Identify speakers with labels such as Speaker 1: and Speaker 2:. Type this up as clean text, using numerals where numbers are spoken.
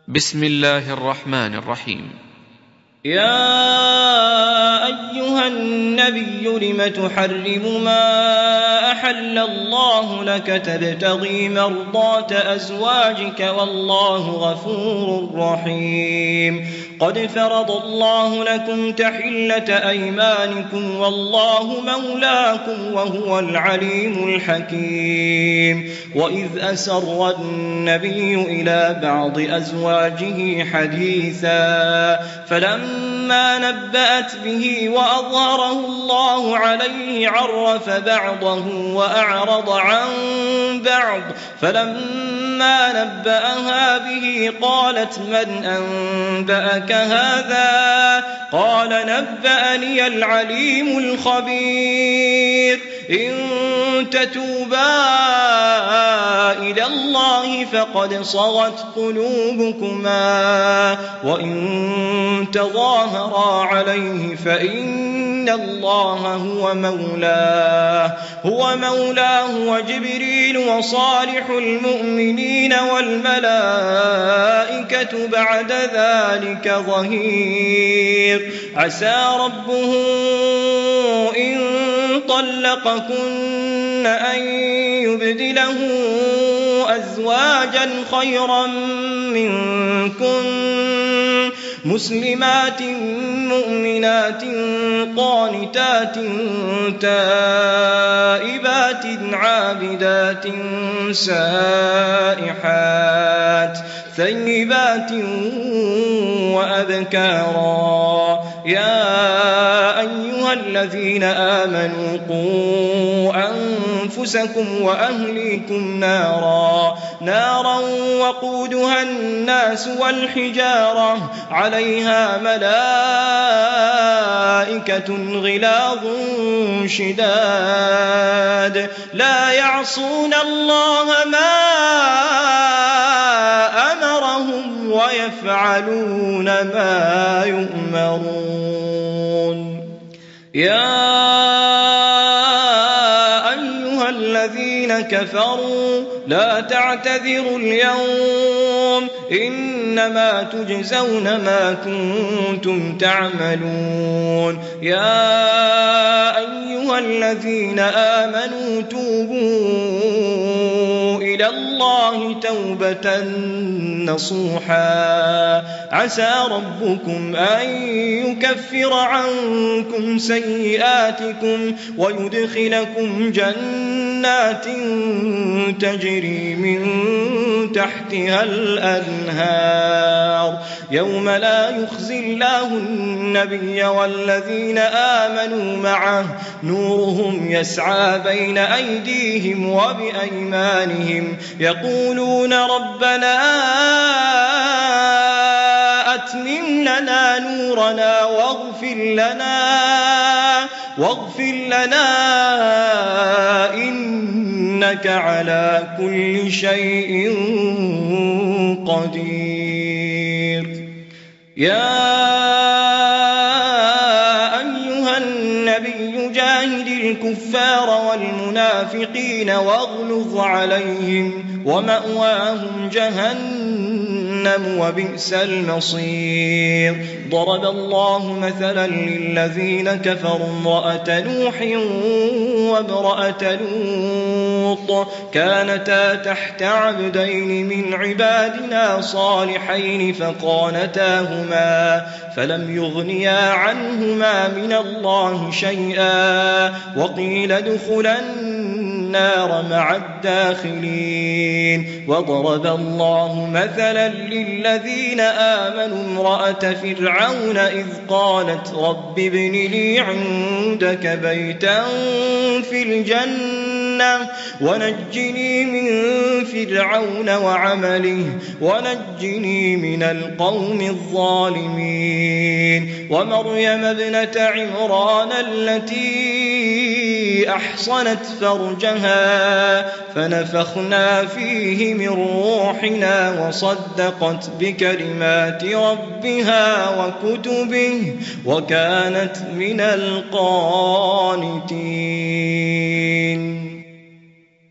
Speaker 1: بسم الله الرحمن الرحيم.
Speaker 2: يا أيها النبي لم تحرم ما أحل الله لك تبتغي مرضات أزواجك والله غفور رحيم. قد فرض الله لكم تحلة أيمانكم والله مولاكم وهو العليم الحكيم. وإذ أسر النبي إلى بعض أزواجه حديثا فلما نبأت به وأظهره الله عليه عرف بعضه وأعرض عن بعض فلما نبأها به قالت من أنبأك هذا؟ قال نبأني العليم الخبير. إن تتوبا إلى الله فقد صغت قلوبكما وإن تظاهرا عليه فإن الله هو مولاه وجبريل وصالح المؤمنين والملائكة بعد ذلك ظهير. عسى ربه إن طلقكن أن يبدله أزواجا خيرا منكن مسلمات مؤمنات قانتات تائبات عابدات سائحات ثيبات وأبكارا. يا أيها الذين آمنوا قوا أنفسكم وأهليكم نارا وقودها الناس والحجارة عليها ملائكة غلاظ شداد لا يعصون الله ما أمرهم ويفعلون ما يؤمرون. يا أيها الذين كفروا لا تعتذروا اليوم إنما تجزون ما كنتم تعملون. يا أيها الذين آمنوا توبوا إلى الله توبة نصوحا عسى ربكم أن يكفر عنكم سيئاتكم ويدخلكم جنات تجري من تحتها الأنهار يوم لا يخزي الله النبي والذين آمنوا معه نورهم يسعى بين أيديهم وبأيمانهم يقولون ربنا أتمم لنا نورنا واغفر لنا إنك على كل شيء قدير. يا أيها النبي جاهد الكفار والمنافقين واغلظ عليهم ومأواهم جهنم وبئس المصير. ضرب الله مثلا للذين كفروا امرأة نوح وامرأة لوط كانتا تحت عبدين من عبادنا صالحين فخانتاهما فلم يغنيا عنهما من الله شيئا وقيل ادخلا النار مع الداخلين. وضرب الله مثلا للذين آمنوا امرأة فرعون إذ قالت رب ابن لي عندك بيتا في الجنة ونجني من فرعون وعمله ونجني من القوم الظالمين. ومريم ابنة عمران التي أحصنت فرجها فنفخنا فيه من روحنا وصدقت بكلمات ربها وكتبه وكانت من القانتين.